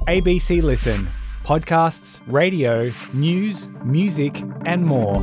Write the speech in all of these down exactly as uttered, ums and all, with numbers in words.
A B C Listen. Podcasts, radio, news, music and more.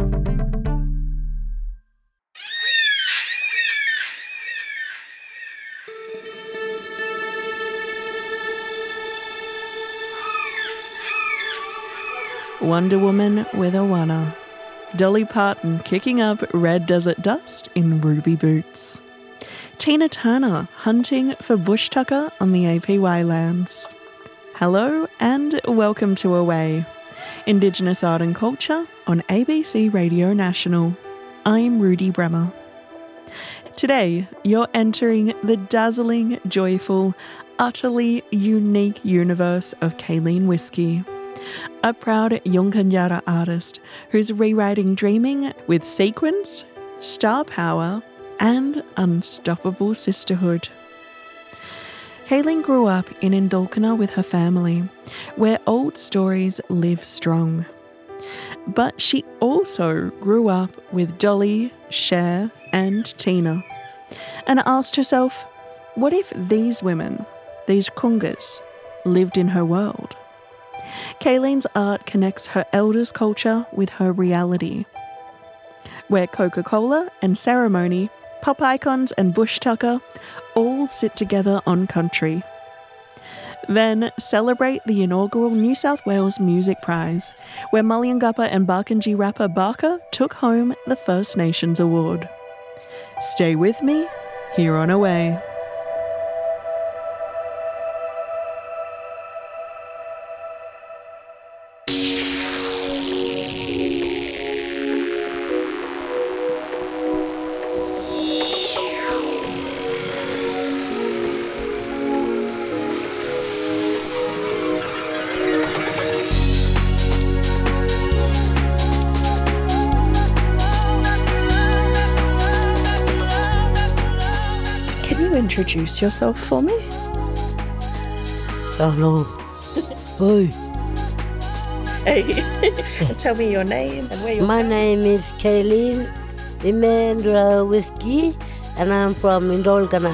Wonder Woman with a Wanna. Dolly Parton kicking up red desert dust in ruby boots. Tina Turner hunting for bush tucker on the A P Y lands. Hello and welcome to Away, Indigenous art and culture on A B C Radio National. I'm Rudy Bremer. Today, you're entering the dazzling, joyful, utterly unique universe of Kayleen Whiskey, a proud Yunkanjara artist who's rewriting dreaming with sequence, star power, and unstoppable sisterhood. Kayleen grew up in Indulkina with her family, where old stories live strong. But she also grew up with Dolly, Cher, and Tina, and asked herself, what if these women, these Kungas, lived in her world? Kayleen's art connects her elders' culture with her reality, where Coca-Cola and ceremony, pop icons and bush tucker all sit together on country. Then celebrate the inaugural New South Wales Music Prize, where Mullumbimby and Barkindji rapper Barker took home the First Nations Award. Stay with me here on Away. Introduce yourself for me? Hello. Hi. Hey, tell me your name and where you're My from. name is Kayleen Emmanuel Whiskey, and I'm from Indulkina.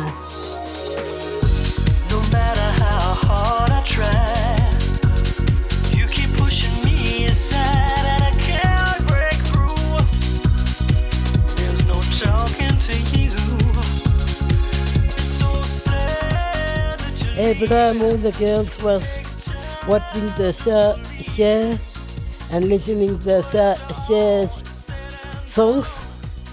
No matter how hard I try, you keep pushing me aside and I can't break through. There's no talking to you. Every time all the girls was watching the show, share and listening to the share's songs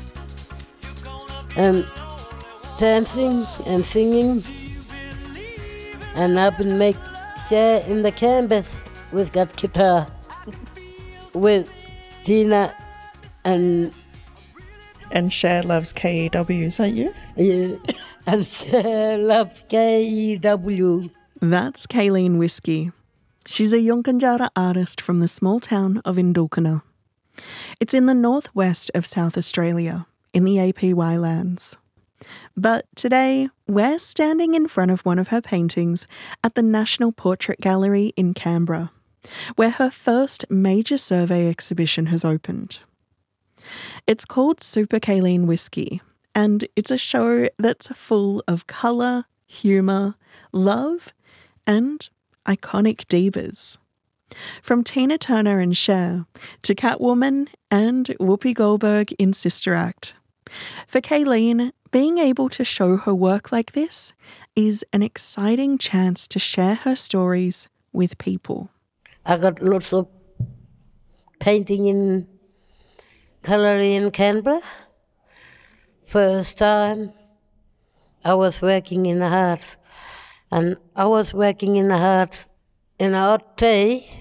and dancing and singing, and I've been make share in the campus with got guitar with Tina and And Cher loves K E W, is that you? yeah, and Cher loves K E W. That's Kayleen Whiskey. She's a Yunkanjara artist from the small town of Indulkina. It's in the northwest of South Australia, in the A P Y lands. But today, we're standing in front of one of her paintings at the National Portrait Gallery in Canberra, where her first major survey exhibition has opened. It's called Super Kayleen Whiskey, and it's a show that's full of colour, humour, love, and iconic divas. From Tina Turner and Cher to Catwoman and Whoopi Goldberg in Sister Act. For Kayleen, being able to show her work like this is an exciting chance to share her stories with people. I got lots of painting in gallery in Canberra. First time I was working in the arts, and I was working in the arts in a hot day,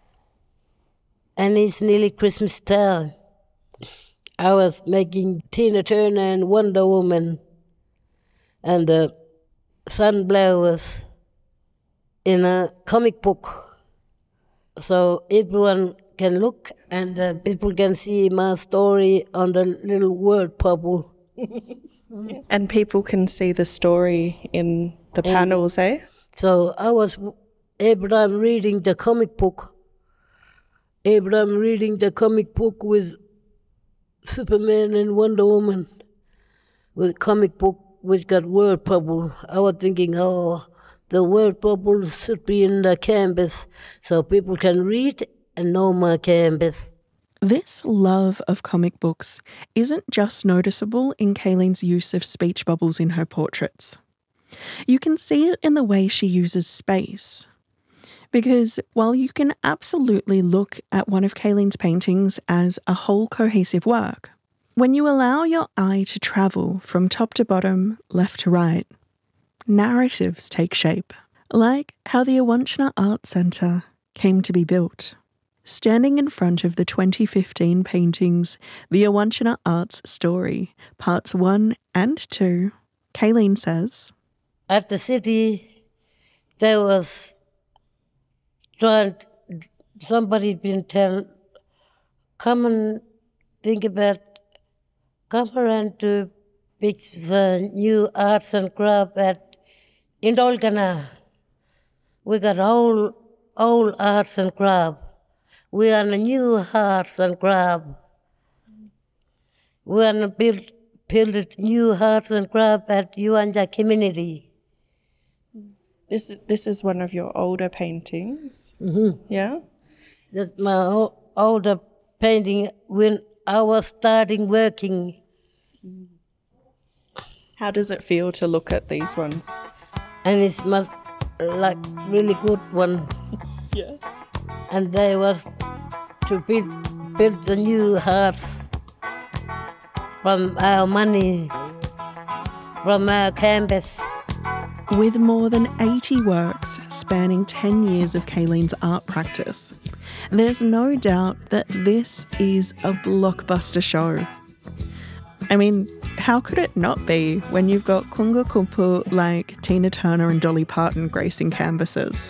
and it's nearly Christmas time. I was making Tina Turner and Wonder Woman and the sunflowers in a comic book, so everyone can look and uh, people can see my story on the little word bubble. And people can see the story in the And panels, eh? So I was every time reading the comic book, every time reading the comic book with Superman and Wonder Woman, with comic book which got word bubble. I was thinking, oh, the word bubbles should be in the canvas so people can read and know my canvas. This love of comic books isn't just noticeable in Kayleen's use of speech bubbles in her portraits. You can see it in the way she uses space. Because while you can absolutely look at one of Kayleen's paintings as a whole cohesive work, when you allow your eye to travel from top to bottom, left to right, narratives take shape, like how the Awanchana Arts Centre came to be built. Standing in front of the twenty fifteen paintings, The Awanchana Arts Story, Parts one and two, Kayleen says, At the city, there was trying, somebody been telling, come and think about, come around to pitch the new arts and craft at Indolgana. We got old, old arts and craft. We are the new arts and craft. We are to build, build new arts and craft at Yuanja community. This this is one of your older paintings, Mm-hmm. yeah? That's my o- older painting when I was starting working. How does it feel to look at these ones? And it's must like really good one. Yeah. And they was to build, build the new hearts from our money, from our canvas. With more than eighty works spanning ten years of Kayleen's art practice, there's no doubt that this is a blockbuster show. I mean, how could it not be when you've got kunga kumpu like Tina Turner and Dolly Parton gracing canvases?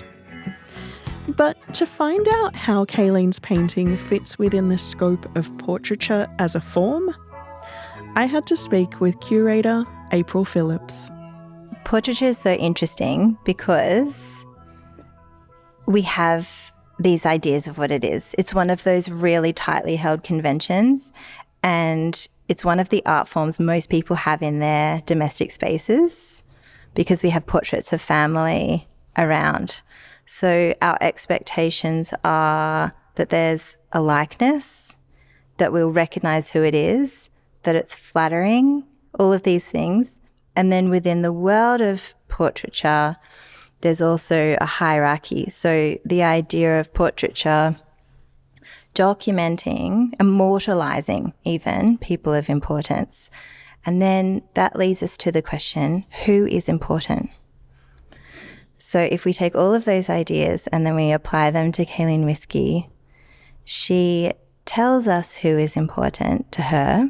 But to find out how Kayleen's painting fits within the scope of portraiture as a form, I had to speak with curator April Phillips. Portraiture is so interesting because we have these ideas of what it is. It's one of those really tightly held conventions, and it's one of the art forms most people have in their domestic spaces because we have portraits of family around. So our expectations are that there's a likeness, that we'll recognise who it is, that it's flattering, all of these things. And then within the world of portraiture, there's also a hierarchy. So the idea of portraiture documenting, immortalising even people of importance. And then that leads us to the question, who is important? So if we take all of those ideas and then we apply them to Kayleen Whiskey, she tells us who is important to her,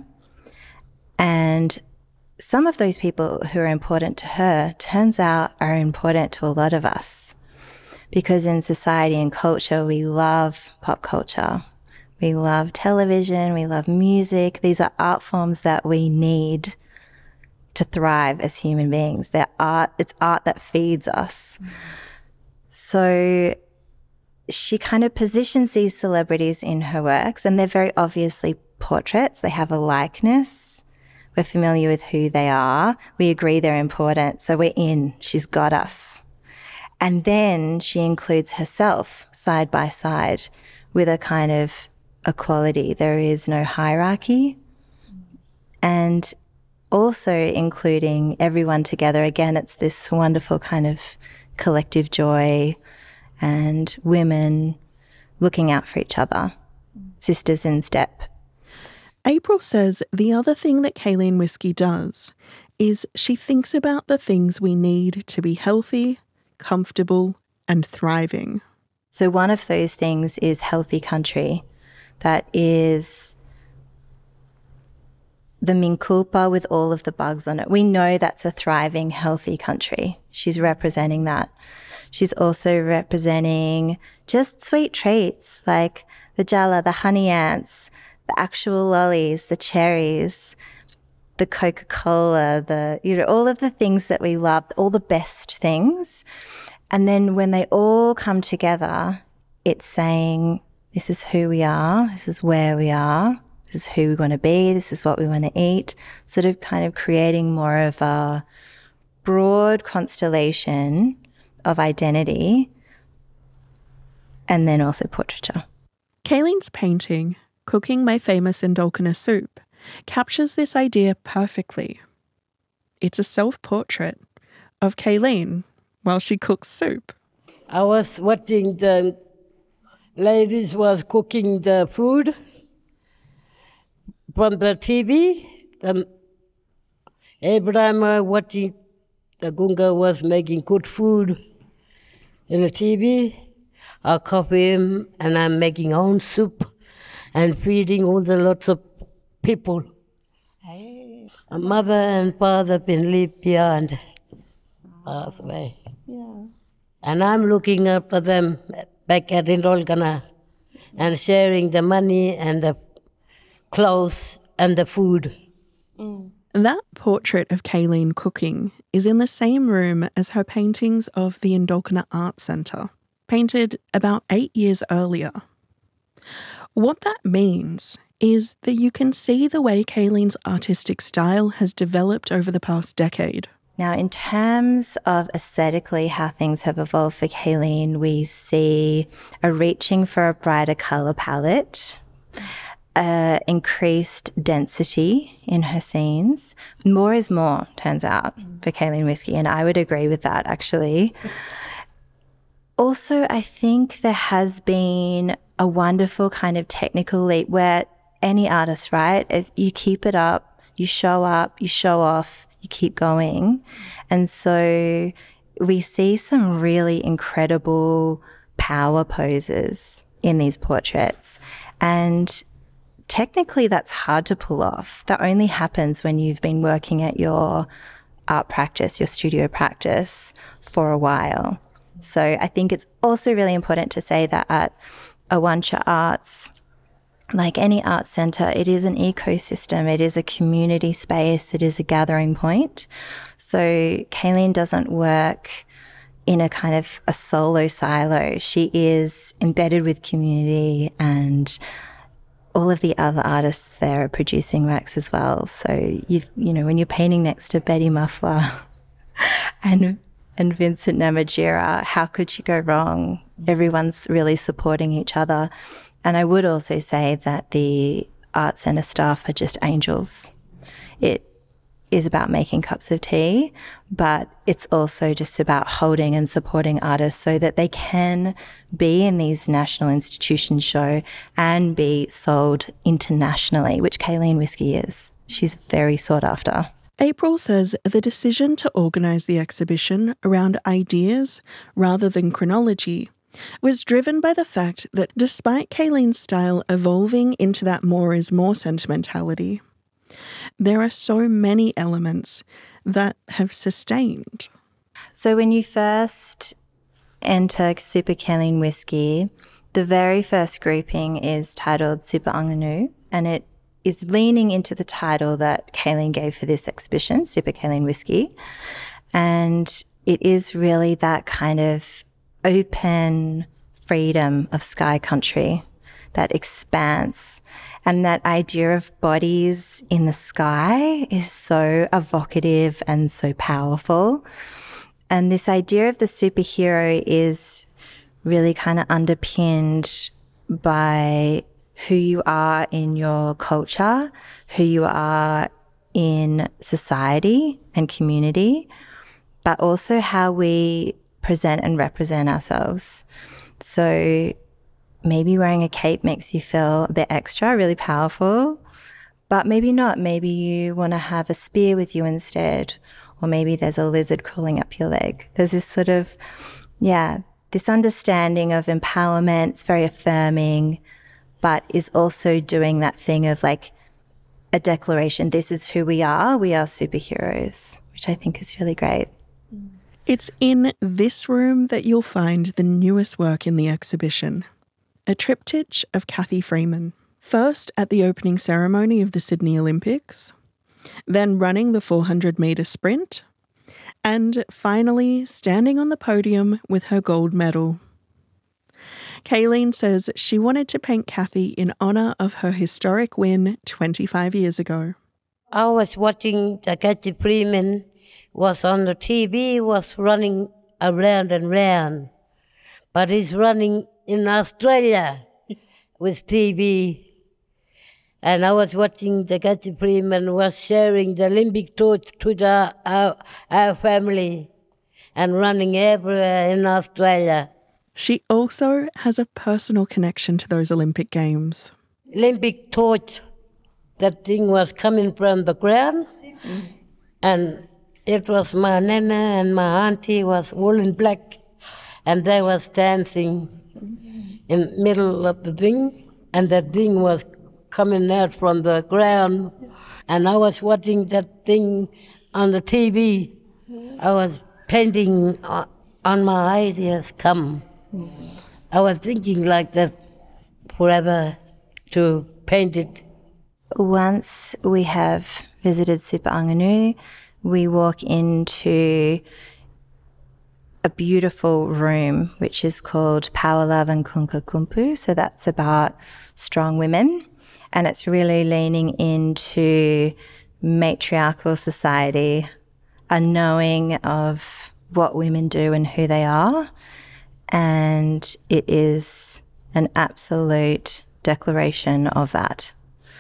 and some of those people who are important to her, turns out, are important to a lot of us. Because in society and culture, we love pop culture. We love television, we love music. These are art forms that we need to thrive as human beings. They're art, it's art that feeds us. Mm-hmm. So she kind of positions these celebrities in her works, and they're very obviously portraits. They have a likeness. We're familiar with who they are. We agree they're important. So we're in. She's got us. And then she includes herself side by side with a kind of equality. There is no hierarchy. And also including everyone together. Again, it's this wonderful kind of collective joy and women looking out for each other, sisters in step. April says the other thing that Kayleen Whiskey does is she thinks about the things we need to be healthy, comfortable, and thriving. So one of those things is healthy country. That is the Minkulpa with all of the bugs on it. We know that's a thriving, healthy country. She's representing that. She's also representing just sweet treats like the jala, the honey ants, the actual lollies, the cherries, the Coca-Cola, the, you know, all of the things that we love, all the best things. And then when they all come together, it's saying, this is who we are, this is where we are, this is who we want to be, this is what we want to eat, sort of kind of creating more of a broad constellation of identity and then also portraiture. Kayleen's painting, Cooking My Famous Indulkina Soup, captures this idea perfectly. It's a self-portrait of Kayleen while she cooks soup. I was watching the ladies was cooking the food from the T V. The, every time I watching, the Gunga was making good food in the T V. I copy him and I'm making own soup and feeding all the lots of people. Hey. My mother and father been left behind, passed away. Yeah. And I'm looking after them back at Indulkina and sharing the money and the clothes and the food. Mm. That portrait of Kayleen cooking is in the same room as her paintings of the Indulkina Art Centre, painted about eight years earlier. What that means is that you can see the way Kayleen's artistic style has developed over the past decade. Now, in terms of aesthetically how things have evolved for Kayleen, we see a reaching for a brighter colour palette, uh, increased density in her scenes. More is more, turns out, for Kayleen Whisky, and I would agree with that, actually. Also, I think there has been a wonderful kind of technical leap where any artist, right, if you keep it up, you show up, you show off, you keep going. And so we see some really incredible power poses in these portraits. And technically that's hard to pull off. That only happens when you've been working at your art practice, your studio practice for a while. So I think it's also really important to say that at Awancha Arts, like any art centre, it is an ecosystem, it is a community space, it is a gathering point. So Kayleen doesn't work in a kind of a solo silo. She is embedded with community, and all of the other artists there are producing works as well. So, you've, you know, when you're painting next to Betty Muffler and and Vincent Namatjira, how could you go wrong? Everyone's really supporting each other. And I would also say that the Art Centre staff are just angels. It is about making cups of tea, but it's also just about holding and supporting artists so that they can be in these national institutions show and be sold internationally, which Kayleen Whisky is. She's very sought after. April says the decision to organise the exhibition around ideas rather than chronology was driven by the fact that despite Kayleen's style evolving into that more is more sentimentality, there are so many elements that have sustained. So when you first enter Super Kayleen Whisky, the very first grouping is titled Super Anganu, and it is leaning into the title that Kayleen gave for this exhibition, Super Kayleen Whisky. And it is really that kind of open freedom of sky country, that expanse. And that idea of bodies in the sky is so evocative and so powerful. And this idea of the superhero is really kind of underpinned by who you are in your culture, who you are in society and community, but also how we present and represent ourselves. So maybe wearing a cape makes you feel a bit extra, really powerful, but maybe not. Maybe you want to have a spear with you instead, or maybe there's a lizard crawling up your leg. There's this sort of, yeah, this understanding of empowerment. It's very affirming, but is also doing that thing of like a declaration. This is who we are. We are superheroes, which I think is really great. It's in this room that you'll find the newest work in the exhibition, a triptych of Cathy Freeman. First at the opening ceremony of the Sydney Olympics, then running the four hundred metre sprint, and finally standing on the podium with her gold medal. Kayleen says she wanted to paint Cathy in honour of her historic win twenty-five years ago. I was watching the Cathy Freeman was on the T V, was running around and round. But he's running in Australia with T V. And I was watching the Ghazi Freeman was sharing the Olympic torch to the, our, our family and running everywhere in Australia. She also has a personal connection to those Olympic Games. Olympic torch, that thing was coming from the ground, and it was my nana and my auntie was all in black, and they was dancing in the middle of the thing, and that thing was coming out from the ground, and I was watching that thing on the T V. I was painting on my ideas come. I was thinking like that forever to paint it. Once we have visited Super Anganu, we walk into a beautiful room which is called Power, Love and Kunka Kumpu. So that's about strong women, and it's really leaning into matriarchal society, a knowing of what women do and who they are, and it is an absolute declaration of that.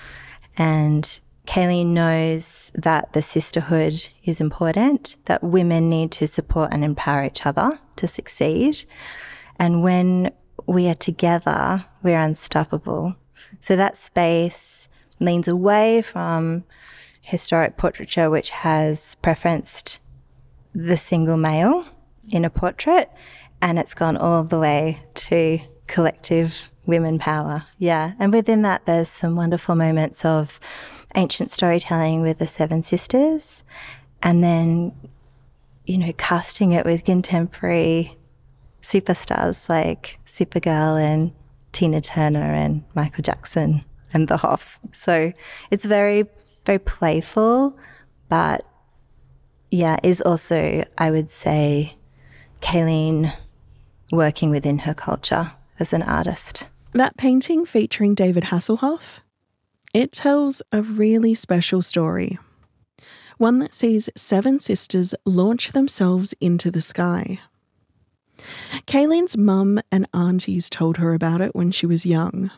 And Kayleen knows that the sisterhood is important, that women need to support and empower each other to succeed. And when we are together, we're unstoppable. So that space leans away from historic portraiture, which has preferenced the single male in a portrait, and it's gone all the way to collective women power. Yeah. And within that, there's some wonderful moments of ancient storytelling with the Seven Sisters, and then, you know, casting it with contemporary superstars like Supergirl and Tina Turner and Michael Jackson and The Hoff. So it's very, very playful, but yeah, is also, I would say, Kayleen working within her culture as an artist. That painting featuring David Hasselhoff, it tells a really special story. One that sees seven sisters launch themselves into the sky. Kayleen's mum and aunties told her about it when she was young.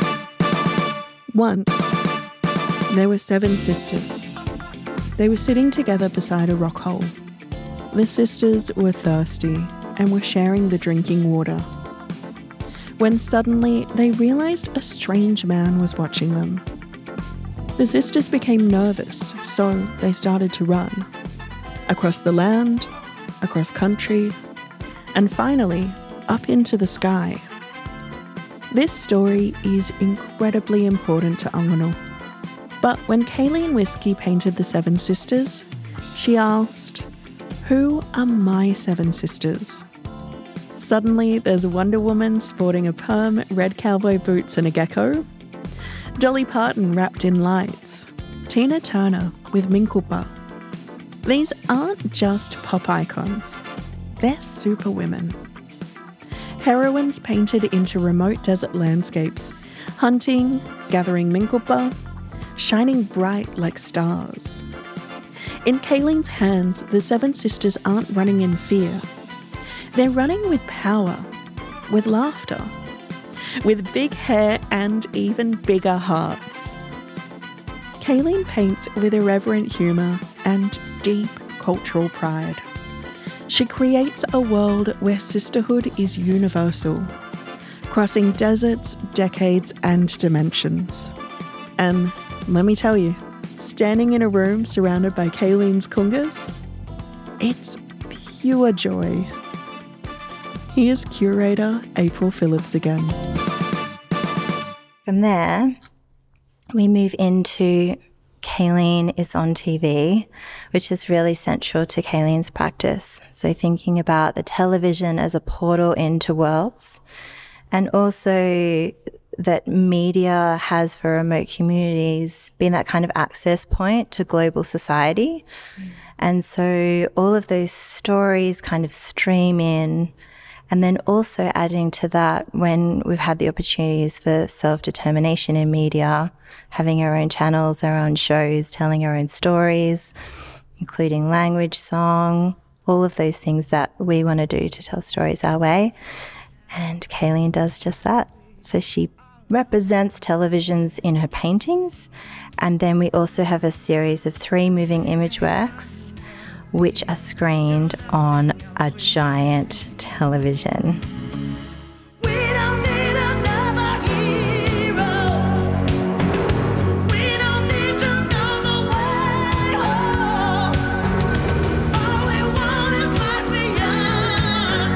Once, there were seven sisters. They were sitting together beside a rock hole. The sisters were thirsty and were sharing the drinking water, when suddenly they realised a strange man was watching them. The sisters became nervous, so they started to run. Across the land, across country, and finally up into the sky. This story is incredibly important to Angano. But when Kayleen Whiskey painted the Seven Sisters, she asked, "Who are my seven sisters?" Suddenly, there's Wonder Woman sporting a perm, red cowboy boots and a gecko, Dolly Parton wrapped in lights, Tina Turner with Minkulpa. These aren't just pop icons, they're superwomen. Heroines painted into remote desert landscapes, hunting, gathering Minkulpa, shining bright like stars. In Kayleen's hands, the Seven Sisters aren't running in fear. They're running with power, with laughter, with big hair and even bigger hearts. Kayleen paints with irreverent humour and deep cultural pride. She creates a world where sisterhood is universal, crossing deserts, decades and dimensions. And let me tell you, standing in a room surrounded by Kayleen's kungas, it's pure joy. Here's curator April Phillips again. From there, we move into Kayleen is on T V, which is really central to Kayleen's practice. So thinking about the television as a portal into worlds, and also that media has for remote communities been that kind of access point to global society. Mm. And so all of those stories kind of stream in. And then also adding to that, when we've had the opportunities for self-determination in media, having our own channels, our own shows, telling our own stories, including language, song, all of those things that we want to do to tell stories our way. And Kayleen does just that. So she represents televisions in her paintings. And then we also have a series of three moving image works which are screened on a giant television. We don't need another hero. We don't need to know the way home. All we want is life beyond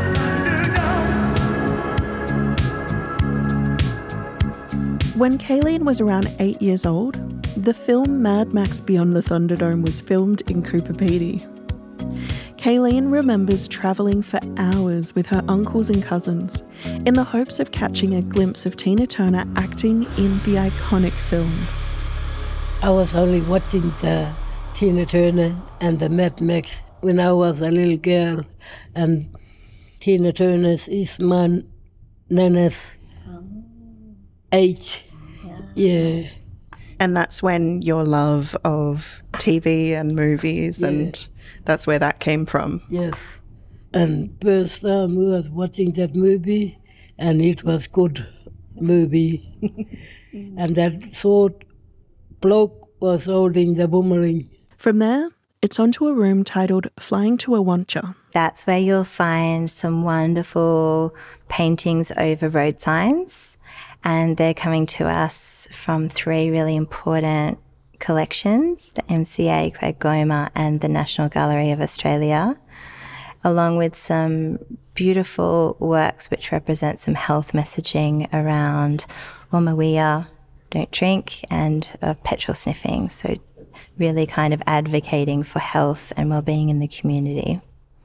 the Thunderdome. When Kayleen was around eight years old, the film Mad Max Beyond the Thunderdome was filmed in Cooper Pedy. Kayleen remembers travelling for hours with her uncles and cousins in the hopes of catching a glimpse of Tina Turner acting in the iconic film. I was only watching the Tina Turner and the Mad Max when I was a little girl, and Tina Turner is my nana's age. Yeah. And that's when your love of T V and movies, Yeah. and that's where that came from. Yes. And first time I was watching that movie, and it was good movie. And that short bloke was holding the boomerang. From there, it's onto a room titled Flying to Awancha. That's where you'll find some wonderful paintings over road signs. And they're coming to us from three really important collections, the M C A, Craig Goma, and the National Gallery of Australia, along with some beautiful works which represent some health messaging around Wamawia, don't drink, and uh, petrol sniffing. So really kind of advocating for health and well-being in the community.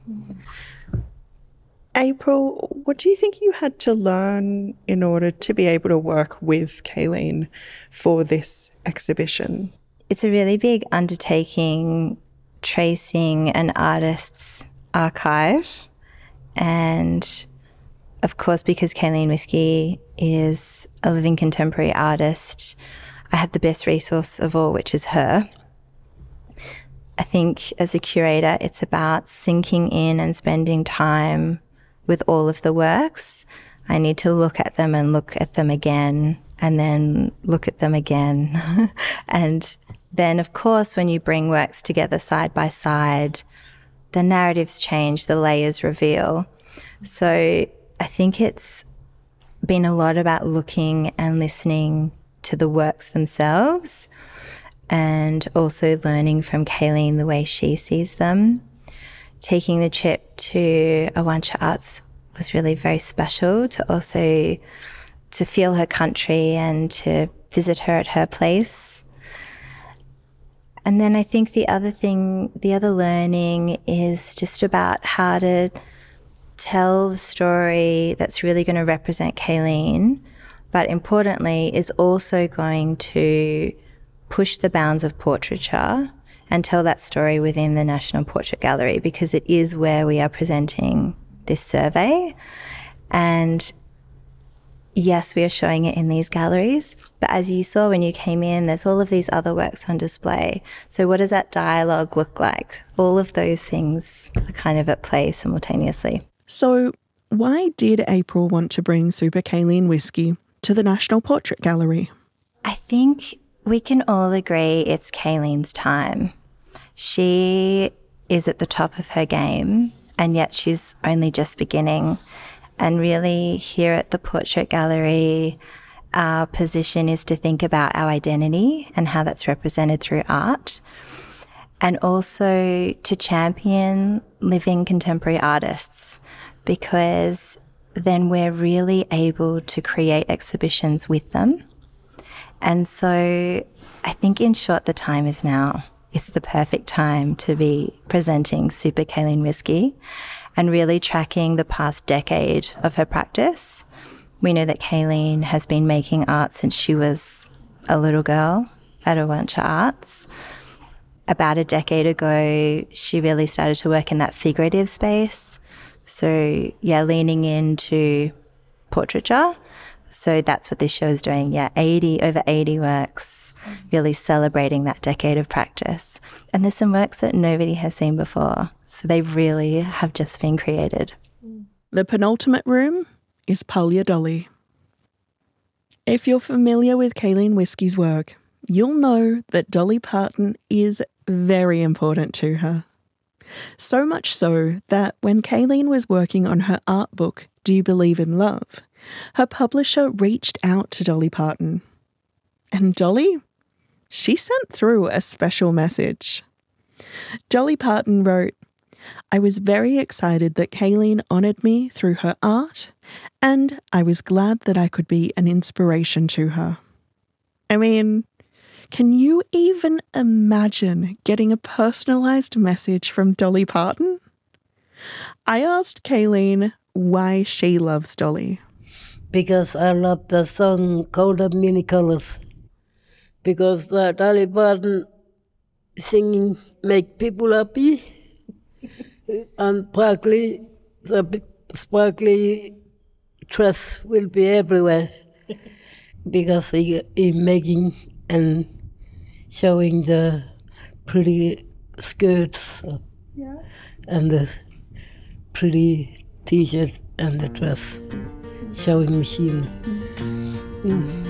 April, what do you think you had to learn in order to be able to work with Kayleen for this exhibition? It's a really big undertaking tracing an artist's archive. And of course, because Kayleen Whisky is a living contemporary artist, I have the best resource of all, which is her. I think as a curator, it's about sinking in and spending time with all of the works. I need to look at them and look at them again and then look at them again. And then, of course, when you bring works together side by side, the narratives change, the layers reveal. So I think it's been a lot about looking and listening to the works themselves and also learning from Kayleen the way she sees them. Taking the trip to Awancha Arts was really very special, to also to feel her country and to visit her at her place. And then I think the other thing, the other learning is just about how to tell the story that's really going to represent Kayleen, but importantly is also going to push the bounds of portraiture and tell that story within the National Portrait Gallery, because it is where we are presenting this survey. And yes, we are showing it in these galleries, but as you saw when you came in, there's all of these other works on display. So what does that dialogue look like? All of those things are kind of at play simultaneously. So why did April want to bring Super Kayleen Whisky to the National Portrait Gallery? I think we can all agree it's Kayleen's time. She is at the top of her game, and yet she's only just beginning. And really here at the Portrait Gallery, our position is to think about our identity and how that's represented through art, and also to champion living contemporary artists, because then we're really able to create exhibitions with them. And so I think, in short, the time is now. It's the perfect time to be presenting Super Kayleen Whisky and really tracking the past decade of her practice. We know that Kayleen has been making art since she was a little girl at Awancha Arts. About a decade ago, she really started to work in that figurative space. So, yeah, leaning into portraiture. So that's what this show is doing. Yeah, eighty, over eighty works, really celebrating that decade of practice. And there's some works that nobody has seen before. So they really have just been created. The penultimate room is Polya Dolly. If you're familiar with Kayleen Whiskey's work, you'll know that Dolly Parton is very important to her. So much so that when Kayleen was working on her art book, Do You Believe in Love?, her publisher reached out to Dolly Parton. And Dolly, she sent through a special message. Dolly Parton wrote, "I was very excited that Kayleen honoured me through her art, and I was glad that I could be an inspiration to her." I mean, can you even imagine getting a personalised message from Dolly Parton? I asked Kayleen why she loves Dolly. Because I love the song Coat of Many Colors. Because uh, Dolly Parton singing make people happy. And sparkly, the sparkly dress will be everywhere. Because he, he making and showing the pretty skirts uh, yeah. and the pretty t-shirt and the dress showing machine. Mm.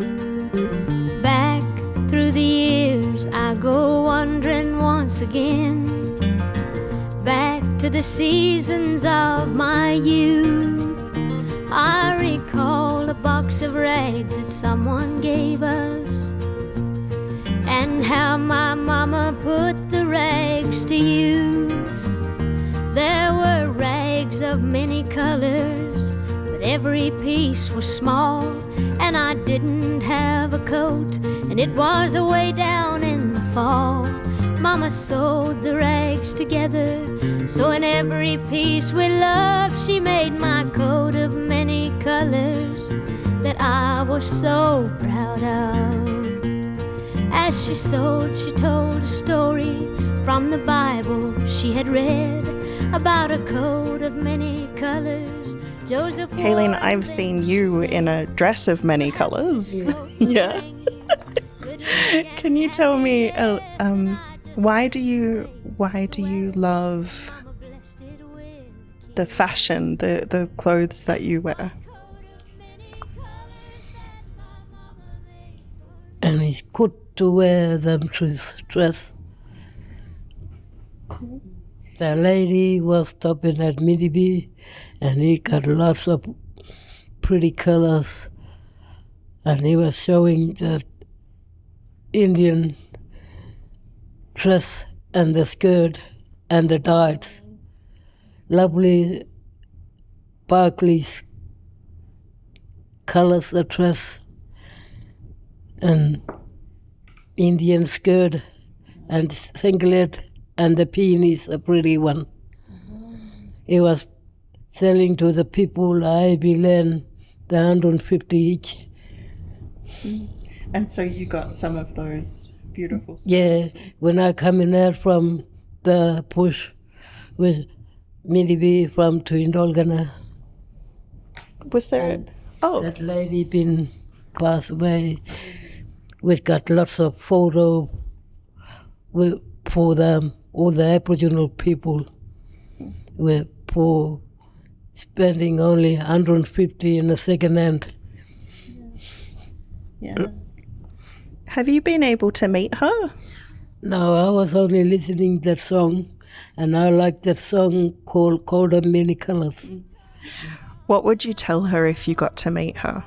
Back through the years I go wandering once again, back to the seasons of my youth. I recall a box of rags that someone gave us, and how my mama put the rags to use. There were rags of many colors, but every piece was small, and I didn't have a coat, and it was away down in the fall. Mama sewed the rags together, so in every piece with love she made my coat of many colors that I was so proud of. As she sewed, she told a story from the Bible she had read about a coat of many colors. Joseph Kayleen, I've seen you in a dress of many colours. Yeah. Can you tell me, uh, um, why do you why do you love the fashion, the the clothes that you wear? And it's good to wear them dress. The lady was stopping at Middelby, and he got lots of pretty colors, and he was showing the Indian dress and the skirt and the tights. Lovely Barclays colors the dress and Indian skirt and singlet, and the peonies, a pretty one. He was selling to the people I B land the one hundred fifty each. And so you got some of those beautiful skirts. Yeah, when I come in there from the push with Middelby from Twindolgana. Was there and a, oh that lady been passed away. We got lots of photo with, for them, all the Aboriginal people. We're for spending only one hundred fifty in a second hand. Yeah. yeah. Have you been able to meet her? No, I was only listening to that song, and I like that song called Coat of Many Colors. What would you tell her if you got to meet her?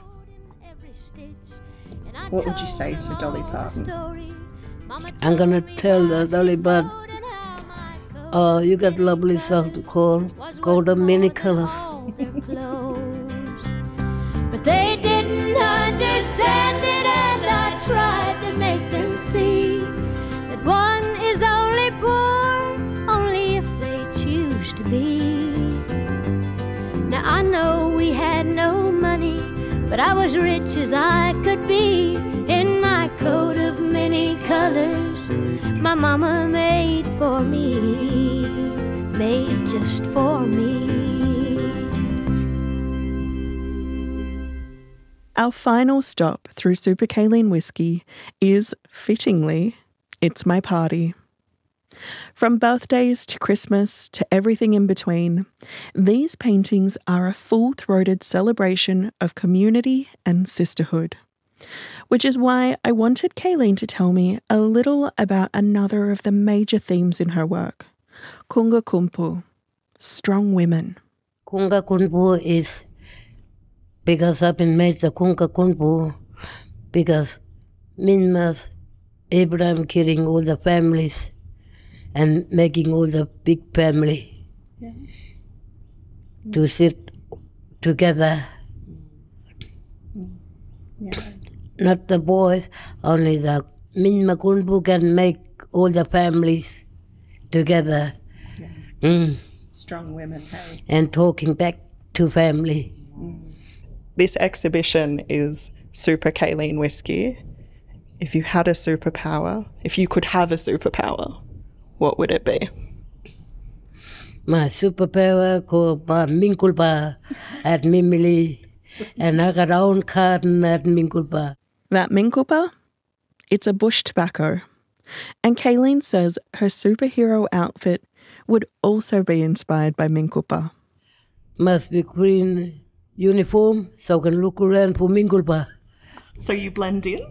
What would you say to Dolly Parton? I'm going to tell the Dolly Parton, oh, you got a lovely song to call Coat of Many Colors. But they didn't understand it, and I tried to make them see that one is only poor only if they choose to be. Now I know we had no money, but I was rich as I could be in my coat of many colors my mama made for me, made just for me. Our final stop through Super Kayleen Whiskey is, fittingly, It's My Party. From birthdays to Christmas to everything in between, these paintings are a full-throated celebration of community and sisterhood. Which is why I wanted Kayleen to tell me a little about another of the major themes in her work, Kunga Kumpu, strong women. Kunga Kumpu is because I've been made the Kunga Kumpu because Minmas, Abraham killing all the families and making all the big family yeah. to sit together. Yeah. Not the boys, only the Minma Kumpu can make all the families together. Yeah. Mm. Strong women, hey? And talking back to family. Mm. This exhibition is Super Kayleen Whiskey. If you had a superpower, if you could have a superpower, what would it be? My superpower called my Minkulpa at Mimili, and I got own garden at Minkulpa. That Minkulpa? It's a bush tobacco. And Kayleen says her superhero outfit would also be inspired by Minkulpa. Must be green uniform so I can look around for Minkulpa. So you blend in?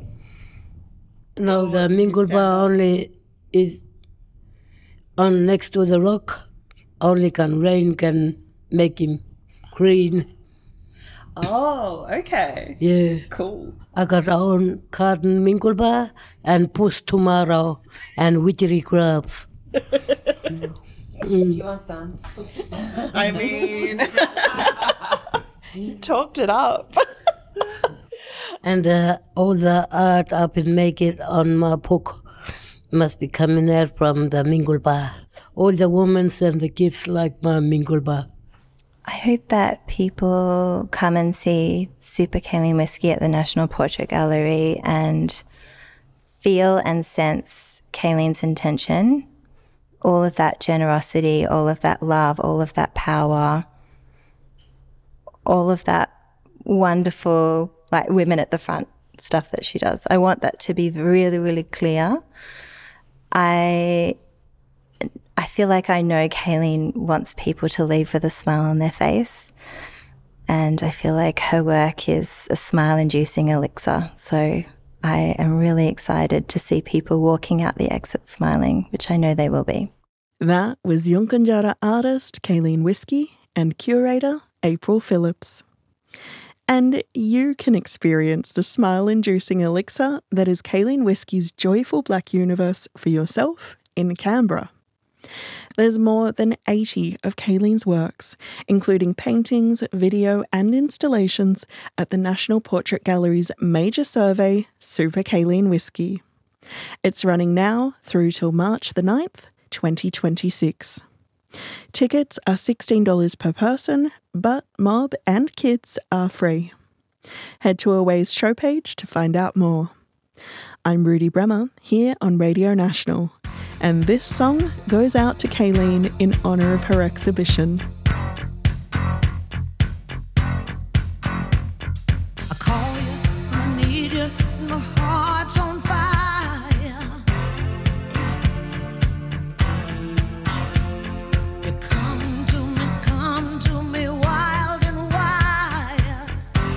No, the Minkulpa only is on next to the rock. Only can rain can make him green. Oh, okay. Yeah. Cool. I got own cotton Minkulpa and push tomorrow and witchery crabs. mm. You want some? I mean, you talked it up. And uh, all the art I've been making on my book must be coming out from the Minkulpa. All the women and the kids like my Minkulpa. I hope that people come and see Super Kayleen Whiskey at the National Portrait Gallery and feel and sense Kayleen's intention, all of that generosity, all of that love, all of that power, all of that wonderful, like, women at the front stuff that she does. I want that to be really, really clear. I... I feel like I know Kayleen wants people to leave with a smile on their face, and I feel like her work is a smile-inducing elixir. So I am really excited to see people walking out the exit smiling, which I know they will be. That was Yunkanjara artist Kayleen Whiskey and curator April Phillips. And you can experience the smile-inducing elixir that is Kayleen Whiskey's joyful black universe for yourself in Canberra. There's more than eighty of Kayleen's works, including paintings, video and installations at the National Portrait Gallery's major survey, Super Kayleen Whiskey. It's running now through till March the ninth, twenty twenty-six. Tickets are sixteen dollars per person, but mob and kids are free. Head to Away's show page to find out more. I'm Rudy Bremer, here on Radio National, and this song goes out to Kayleen in honour of her exhibition. I call you, I need you, my heart's on fire. You come to me, come to me wild and wild.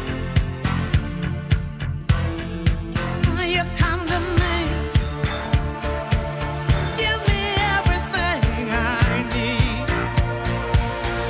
You come to me. Give me everything I need.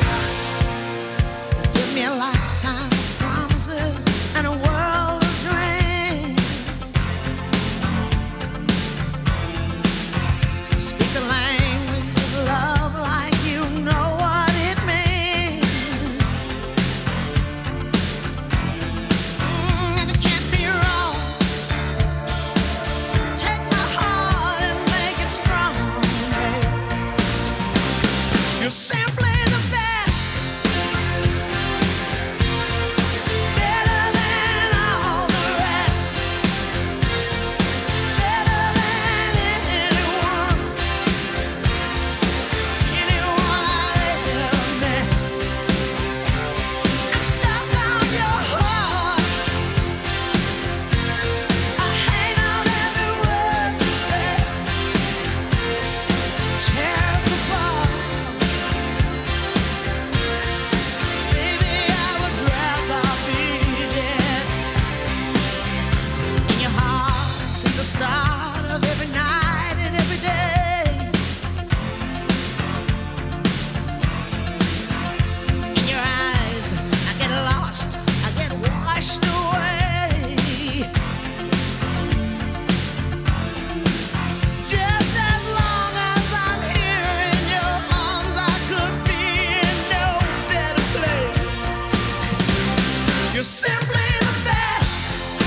You're simply the best.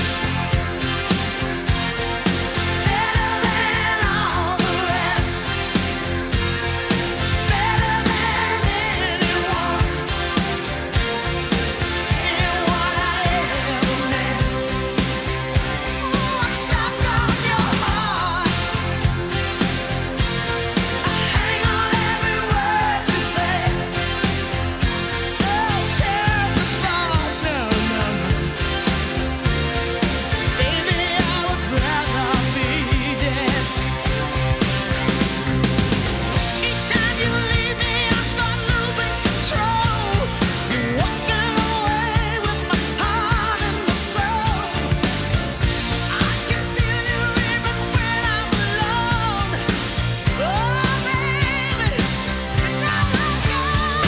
Better than all the rest. Better than anyone. Anyone I ever met. Ooh, I'm stuck on your heart. I hang on every word you say. Oh, tears apart. No, no, no. Baby, I would rather be dead. Each time you leave me, I start losing control. You're walking away with my heart and my soul. I can feel you even when I'm alone. Oh, baby, don't let go.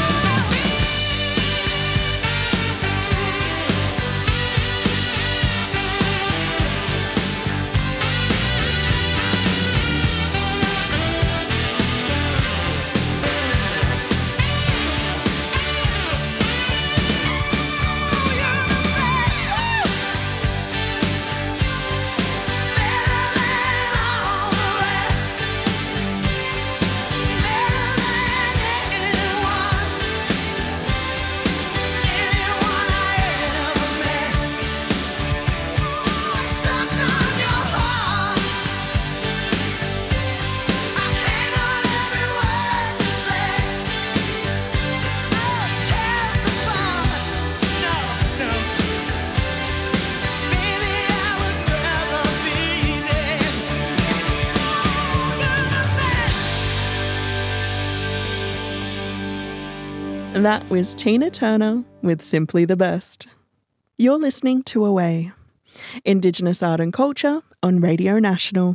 That was Tina Turner with Simply the Best. You're listening to Away, Indigenous Art and Culture on Radio National.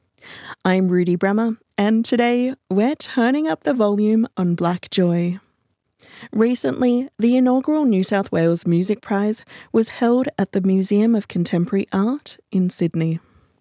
I'm Rudy Bremer, and today we're turning up the volume on Black Joy. Recently, the inaugural New South Wales Music Prize was held at the Museum of Contemporary Art in Sydney.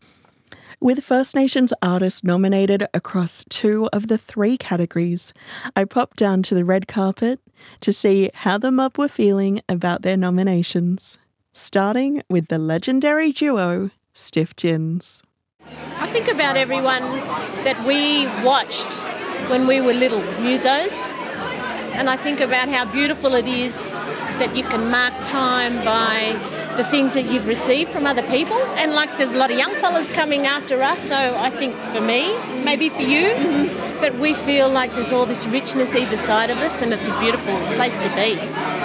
With First Nations artists nominated across two of the three categories, I popped down to the red carpet to see how the mob were feeling about their nominations, starting with the legendary duo Stiff Gins. I think about everyone that we watched when we were little musos, and I think about how beautiful it is that you can mark time by the things that you've received from other people. And like there's a lot of young fellas coming after us, so I think for me, maybe for you, mm-hmm. that we feel like there's all this richness either side of us, and it's a beautiful place to be.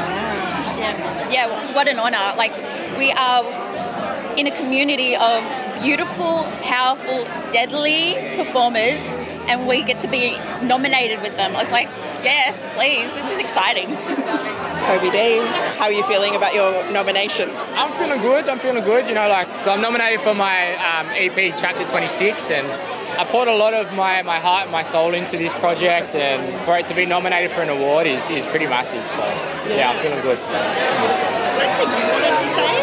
Yeah, yeah, what an honour. Like, we are in a community of beautiful, powerful, deadly performers, and we get to be nominated with them. I was like, yes, please, this is exciting. Kobe D, how are you feeling about your nomination? I'm feeling good, I'm feeling good, you know, like, so I'm nominated for my um, E P Chapter twenty-six, and I poured a lot of my, my heart and my soul into this project, and for it to be nominated for an award is, is pretty massive, so yeah, I'm feeling good. Is there anything you wanted to say?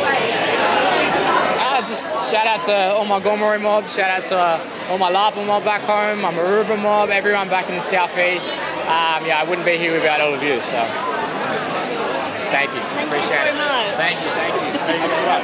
Uh, just shout out to all my Gomeroi mobs, shout out to uh, all my Lapa mob back home, my Maroubra mob, everyone back in the southeast. Um, yeah, I wouldn't be here without all of you, so thank you. Thank Appreciate you so it. much. Thank you, thank you. Thank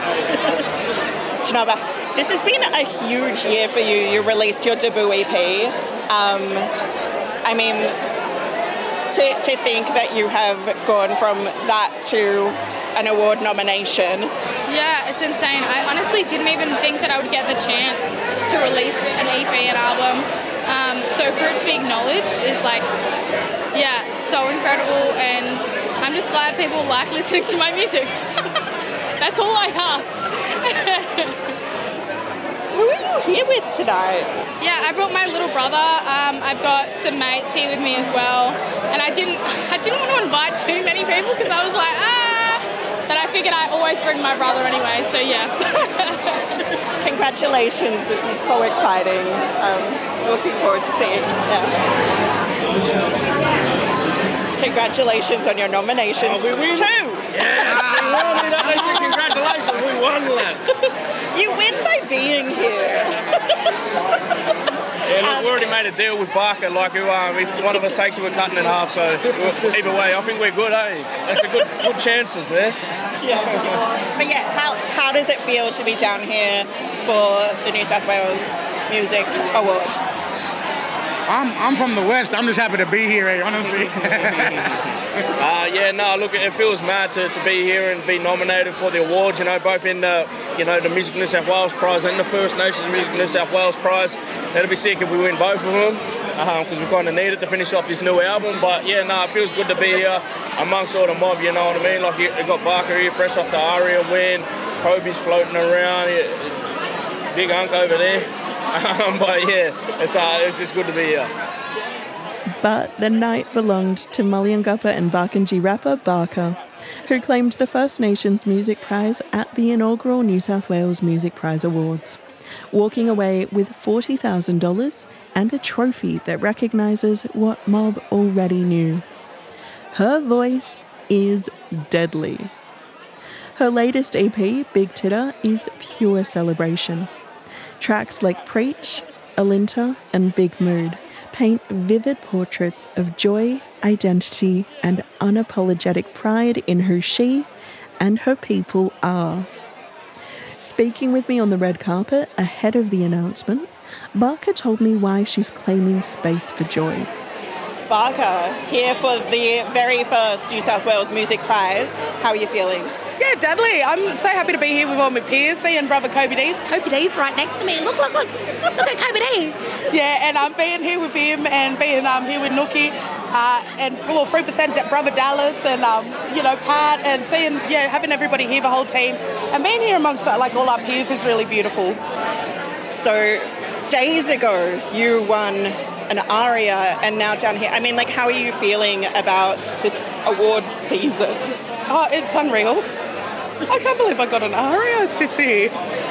you. Janaba, this has been a huge year for you. You released your debut E P. Um, I mean, to, to think that you have gone from that to an award nomination. Yeah, it's insane. I honestly didn't even think that I would get the chance to release an E P, an album. Um, so for it to be acknowledged is like, yeah, so incredible, and I'm just glad people like listening to my music. That's all I ask. Who are you here with tonight? Yeah, I brought my little brother. Um, I've got some mates here with me as well, and I didn't, I didn't want to invite too many people because I was like, ah, but I figured I always bring my brother anyway. So yeah. Congratulations! This is so exciting. Um, looking forward to seeing. Yeah. Congratulations on your nominations. Oh, we win. Two. Yes, we won. Congratulations, we won that. You win by being here. Yeah, look, Um, we already made made a deal with Barker, like who, um, if one of us takes it, we're cutting in half. So either way, I think we're good. Eh? That's a good good chances there. Yeah. But yeah, how how does it feel to be down here for the New South Wales Music Awards? I'm I'm from the West. I'm just happy to be here, eh, honestly. uh, yeah, no, look, it feels mad to, to be here and be nominated for the awards. You know, both in the you know the Music New South Wales Prize and the First Nations Music New South Wales Prize. That'd be sick if we win both of them, because um, we kind of need it to finish off this new album. But yeah, no, it feels good to be here amongst all the mob. You know what I mean? Like you, you got Barker here, fresh off the Aria win. Kobe's floating around. Yeah, big unk over there. Um, but yeah, it's, uh, it's just good to be here. But the night belonged to Mullianguppa and Barkindji rapper Barker, who claimed the First Nations Music Prize at the inaugural New South Wales Music Prize Awards, walking away with forty thousand dollars and a trophy that recognises what Mob already knew. Her voice is deadly. Her latest E P, Big Titter, is pure celebration. Tracks like Preach, Alinta and Big Mood paint vivid portraits of joy, identity and unapologetic pride in who she and her people are. Speaking with me on the red carpet ahead of the announcement, Barker told me why she's claiming space for joy. Barker, here for the very first New South Wales Music Prize. How are you feeling? Yeah, deadly. I'm so happy to be here with all my peers, seeing brother Kobe D. Kobe D's right next to me. Look, look, look. Look at Kobe D. Yeah, and I'm being here with him and being um, here with Nookie uh, and, well, three percent brother Dallas and, um, you know, Pat and seeing, yeah, having everybody here, the whole team. And being here amongst, like, all our peers is really beautiful. So, days ago, you won an Aria and now down here. I mean, like, how are you feeling about this award season? Oh, it's unreal. I can't believe I got an Aria, sissy.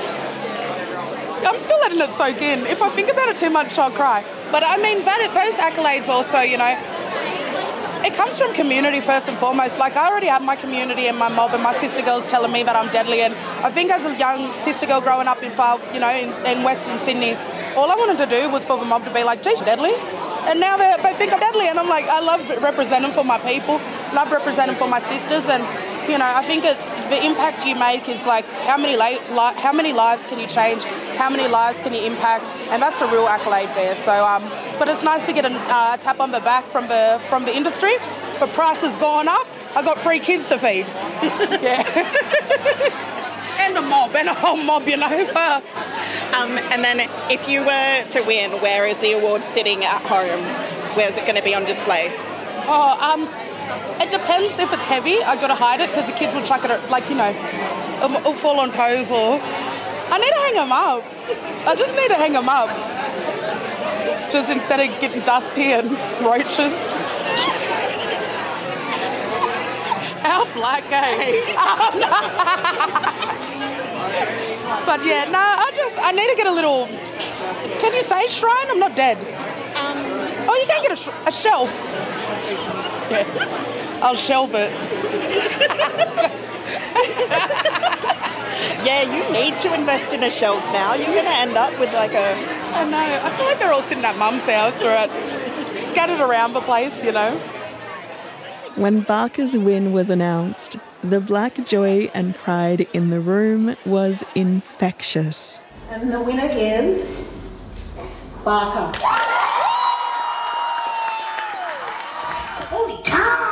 I'm still letting it soak in. If I think about it too much, I'll cry. But I mean, that, those accolades also, you know, it comes from community first and foremost. Like, I already have my community and my mob and my sister girls telling me that I'm deadly. And I think as a young sister girl growing up in far, you know, in, in Western Sydney, all I wanted to do was for the mob to be like, geez, deadly. And now they, they think I'm deadly. And I'm like, I love representing for my people, love representing for my sisters. And you know, I think it's the impact you make is like how many li- li- how many lives can you change, how many lives can you impact, and that's a real accolade there. So, um, but it's nice to get a uh, tap on the back from the from the industry. The price has gone up. I got three kids to feed. Yeah, and a mob and a whole mob, you know. um, and then, if you were to win, where is the award sitting at home? Where is it going to be on display? Oh, um. It depends if it's heavy. I gotta hide it because the kids will chuck it, like, you know, it'll, it'll fall on toes or... I need to hang them up. I just need to hang them up. Just instead of getting dusty and roaches. How black, eh? Um, but yeah, no, I just, I need to get a little... Can you say shrine? I'm not dead. Um, oh, you can't get a, sh- a shelf. Yeah. I'll shelve it. Yeah, you need to invest in a shelf now. You're going to end up with like a... I know. I feel like they're all sitting at Mum's house or at, scattered around the place, you know. When Barker's win was announced, the black joy and pride in the room was infectious. And the winner is Barker. Holy cow!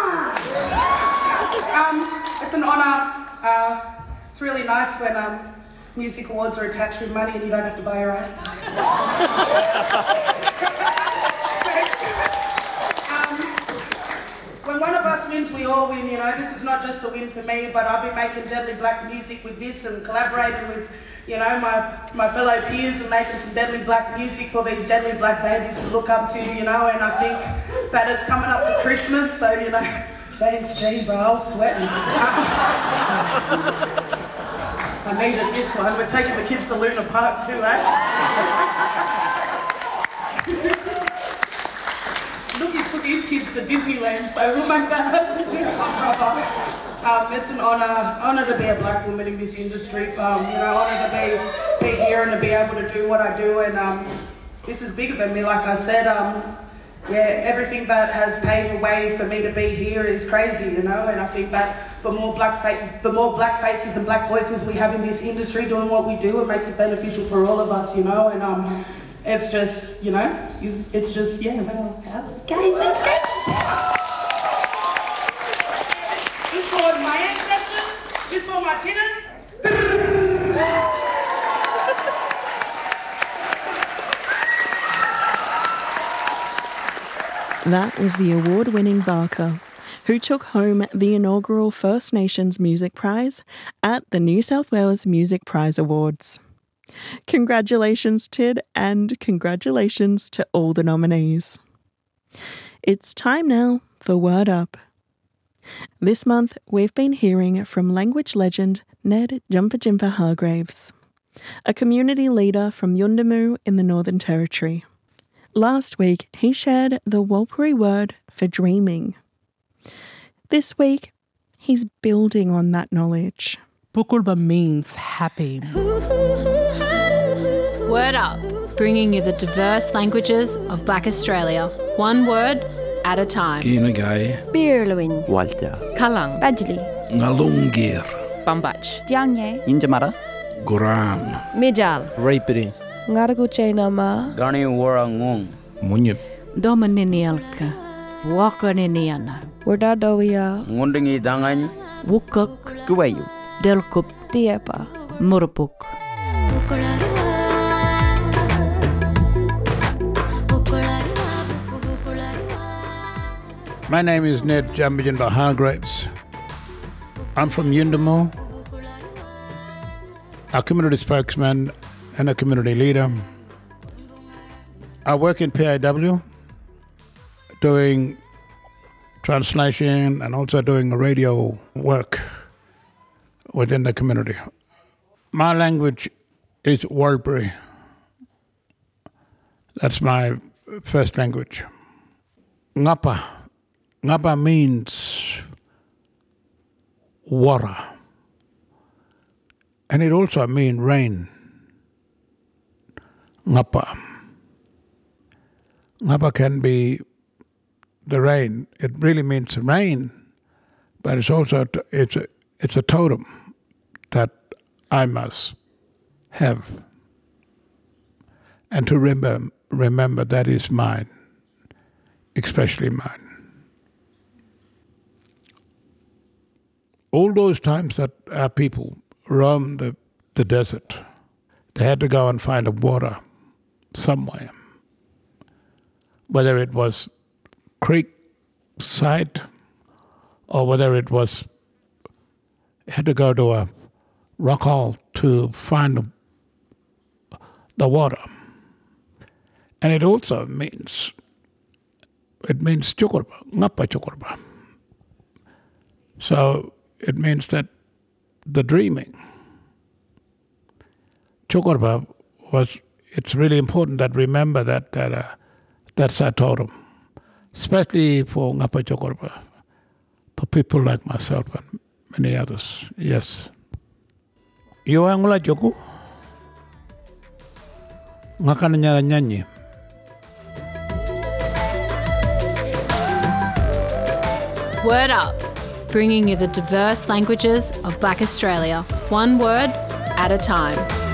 Um, it's an honour. Uh, it's really nice when um, music awards are attached with money and you don't have to buy your own. um, when one of us wins, we all win, you know. This is not just a win for me, but I've been making deadly black music with this and collaborating with, you know, my, my fellow peers and making some deadly black music for these deadly black babies to look up to, you know, and I think that it's coming up to Christmas, so, you know, thanks, G, bro, I was sweating. I needed this one. We're taking the kids to Luna Park too, eh? Lookie's took his kids to Disneyland, so we'll make that happen. Um, it's an honour, honour to be a black woman in this industry. Um, you know, honour to be, be here and to be able to do what I do. And um, this is bigger than me. Like I said, um, yeah, everything that has paved the way for me to be here is crazy, you know. And I think that the more black fa- the more black faces and black voices we have in this industry doing what we do, it makes it beneficial for all of us, you know. And um, it's just, you know, it's, it's just yeah, well, guys, it's great. This for my ancestors. This for my kids. That was the award-winning Barker, who took home the inaugural First Nations Music Prize at the New South Wales Music Prize Awards. Congratulations, Tid, and congratulations to all the nominees. It's time now for Word Up. This month, we've been hearing from language legend Ned Jumper Jimper Hargraves, a community leader from Yuendumu in the Northern Territory. Last week, he shared the Warlpiri word for dreaming. This week, he's building on that knowledge. Pukulba means happy. Word Up, bringing you the diverse languages of Black Australia, one word at a time. Kinagai, Birluin, Walter, Kalang, Badjili, Ngalungir, Bambach, Dianye, Injamara, Guram, Mijal, Rapiri, Ngaraguche Nama, Gani Warangung, Munyip, Domaninialka, Wakaniniana, Wardadowia, Ngundingi Dangan, Wukuk, Kuwayu, Delkup, Diepa, Murupuk. My name is Ned Jambijinba Hargraves. I'm from Yuendumu, a community spokesman and a community leader. I work in P A W, doing translation and also doing radio work within the community. My language is Warlpiri. That's my first language. Ngapa. Ngapa means water. And it also means rain. Ngapa. Ngapa can be the rain. It really means rain, but it's also it's a, it's a totem that I must have. And to remember, remember that is mine, especially mine. All those times that our people roamed the, the desert, they had to go and find a water somewhere. Whether it was creek side or whether it was, had to go to a rock hole to find the, the water. And it also means, it means chukurba, ngapa chukurba. So it means that the dreaming. Chukurba was, it's really important that remember that, that uh, that's our totem, especially for Ngapa Chukurba, for people like myself and many others, yes. Yo angula joku, ngakana nyara nyanyi. Word Up, bringing you the diverse languages of Black Australia, one word at a time.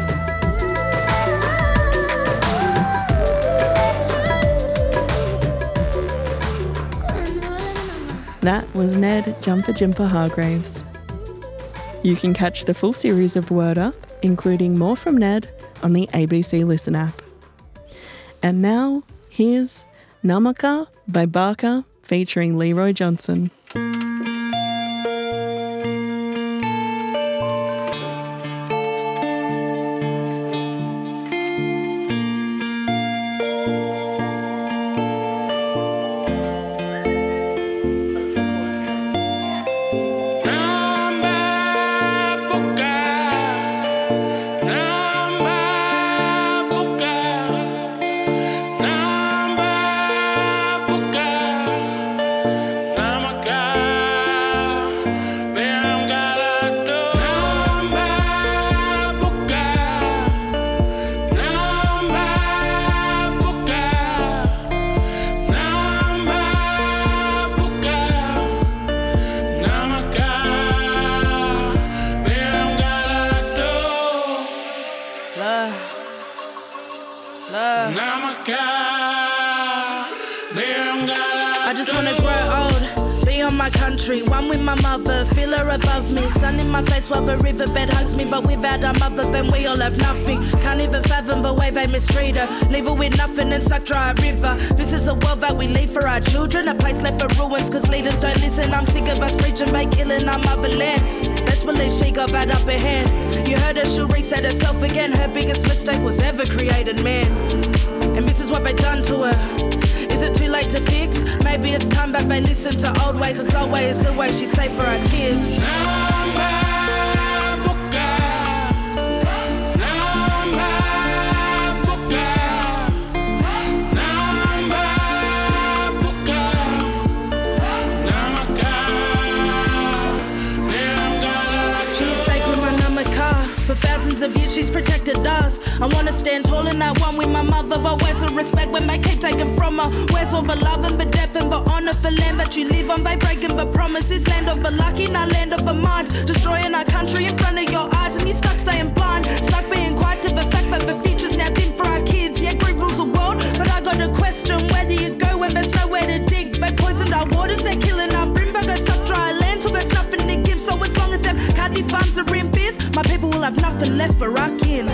That was Ned Jumper Jimper Hargraves. You can catch the full series of Word Up, including more from Ned, on the A B C Listen app. And now, here's Namaka by Barker featuring Leroy Johnson. Namaka my country, one with my mother. Feel her above me, sun in my face while the riverbed hugs me. But without our mother, then we all have nothing. Can't even fathom the way they mistreat her. Leave her with nothing and suck dry a river. This is a world that we leave for our children, a place left for ruins cause leaders don't listen. I'm sick of us preaching by killing our motherland. Best believe she got that upper hand. You heard her, she'll reset herself again. Her biggest mistake was ever creating man. And this is what they done to her. Is it too late to fix? Maybe it's time that they listen to old way, cause old way is the way she's safe for our kids. For thousands of years she's protected us. I wanna stand tall in that one with my mother, but where's the respect when they keep taking from her? Where's all the love and the depth and the honour for land that you live on? They breaking the promise. This land of the lucky, not land of the minds. Destroying our country in front of your eyes, and you stuck staying blind, stuck being quiet to the fact that the future's now dim for our kids. Yeah, greed rules the world, but I got a question: where do you go when there's nowhere to dig? They poisoned our waters, they're killing our Brimbergers up dry land till there's nothing to give. So as long as them caddy farms are in biz, my people will have nothing left for our kin.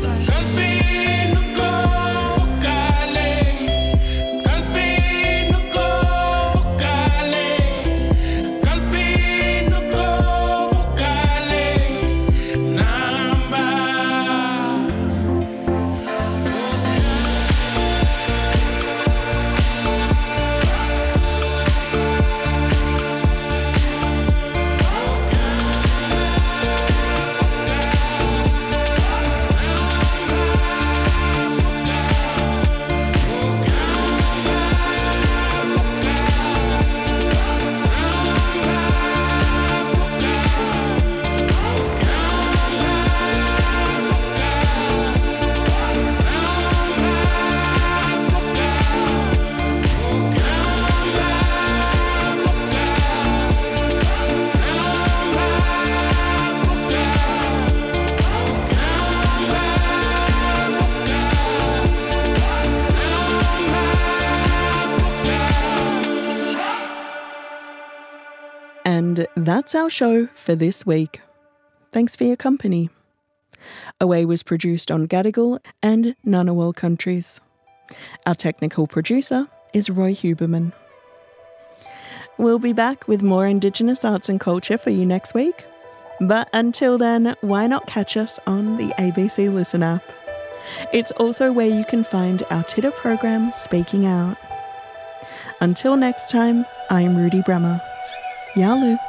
And that's our show for this week. Thanks for your company. Away was produced on Gadigal and Ngunnawal countries. Our technical producer is Roy Huberman. We'll be back with more Indigenous arts and culture for you next week. But until then, why not catch us on the A B C Listen app? It's also where you can find our Titter program, Speaking Out. Until next time, I'm Rudy Bremer. Yalu.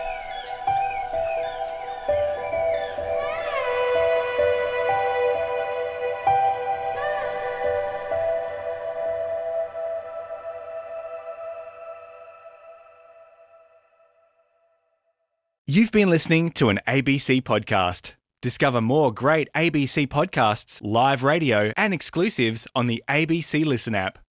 You've been listening to an A B C podcast. Discover more great A B C podcasts, live radio, and exclusives on the A B C Listen app.